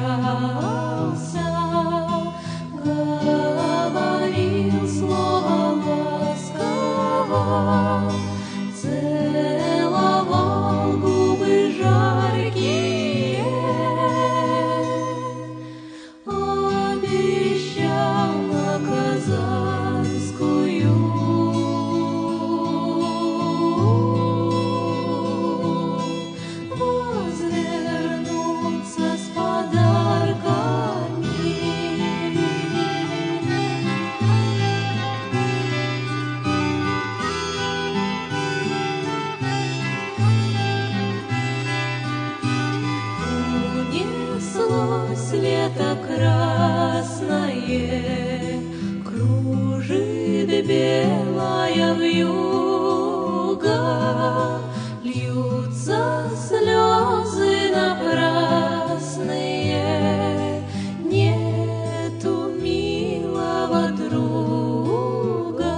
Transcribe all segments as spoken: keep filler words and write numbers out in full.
прощался, говорил слово ласково, целовал губы жаркие, обещал на Казанскую возвернуться с подарками. Унеслось лето красное, кружит белая вьюга, льются слезы напрасные, нету милого друга.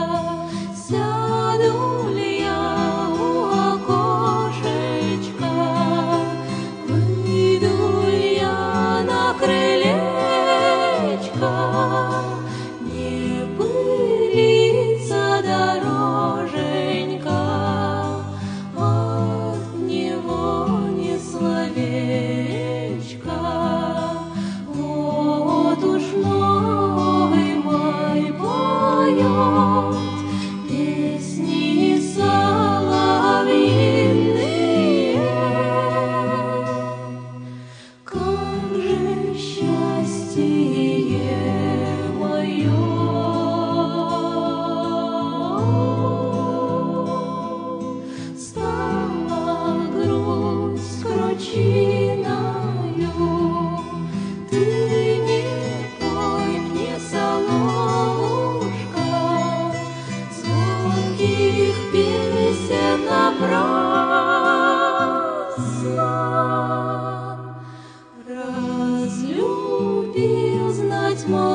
Сяду ли я у окошечка, выйду ли я на крылечко, не пылится дороженька, от него ни словечка. Вот уж новый май поет песни соловьиные. Как же счастье мое стала грусть кручиною. Ты не пой мне, соловушка, звонких песен напрасно. Разлюбил знать мой